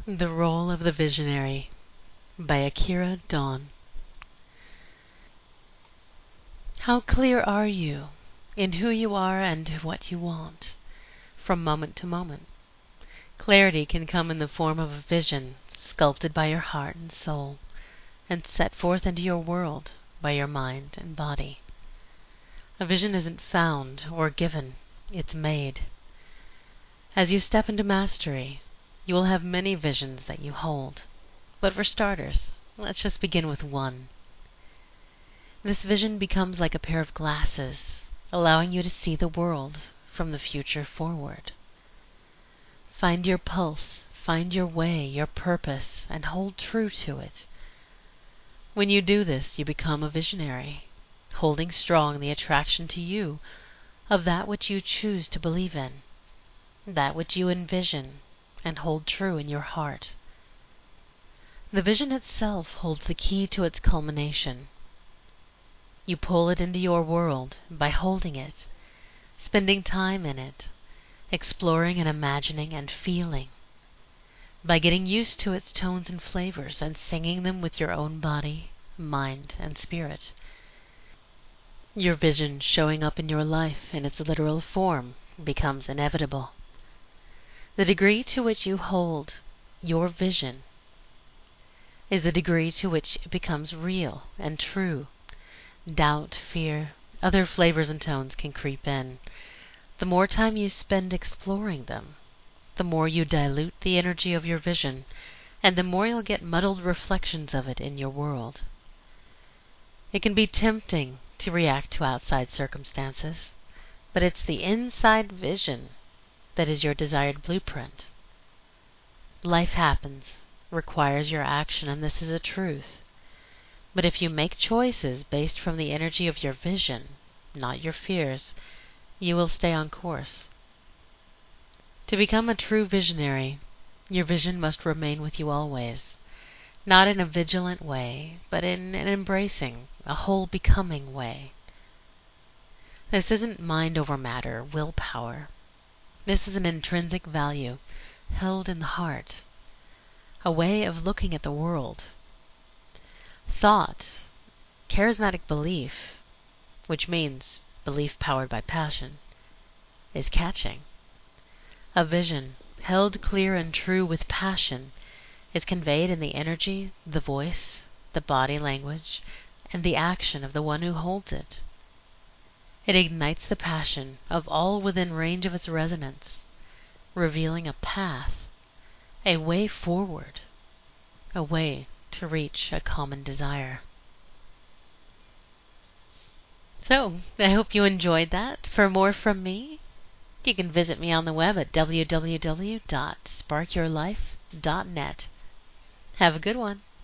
The Role of the Visionary by Akira Dawn. How clear are you in who you are and what you want from moment to moment? Clarity can come in the form of a vision sculpted by your heart and soul and set forth into your world by your mind and body. A vision isn't found or given, it's made. As you step into mastery, you will have many visions that you hold. But for starters, let's just begin with one. This vision becomes like a pair of glasses, allowing you to see the world from the future forward. Find your pulse, find your way, your purpose, and hold true to it. When you do this, you become a visionary, holding strong the attraction to you of that which you choose to believe in, that which you envision and hold true in your heart. The vision itself holds the key to its culmination. You pull it into your world by holding it, spending time in it, exploring and imagining and feeling, by getting used to its tones and flavors and singing them with your own body, mind, and spirit. Your vision showing up in your life in its literal form becomes inevitable. The degree to which you hold your vision is the degree to which it becomes real and true. Doubt, fear, other flavors and tones can creep in. The more time you spend exploring them, the more you dilute the energy of your vision, and the more you'll get muddled reflections of it in your world. It can be tempting to react to outside circumstances, but it's the inside vision that is your desired blueprint. Life happens, requires your action, and this is a truth. But if you make choices based from the energy of your vision, not your fears, you will stay on course. To become a true visionary, your vision must remain with you always, not in a vigilant way, but in an embracing, a whole becoming way. This isn't mind over matter, willpower. This is an intrinsic value held in the heart, a way of looking at the world. Thought, charismatic belief, which means belief powered by passion, is catching. A vision, held clear and true with passion, is conveyed in the energy, the voice, the body language, and the action of the one who holds it. It ignites the passion of all within range of its resonance, revealing a path, a way forward, a way to reach a common desire. So, I hope you enjoyed that. For more from me, you can visit me on the web at www.sparkyourlife.net. Have a good one.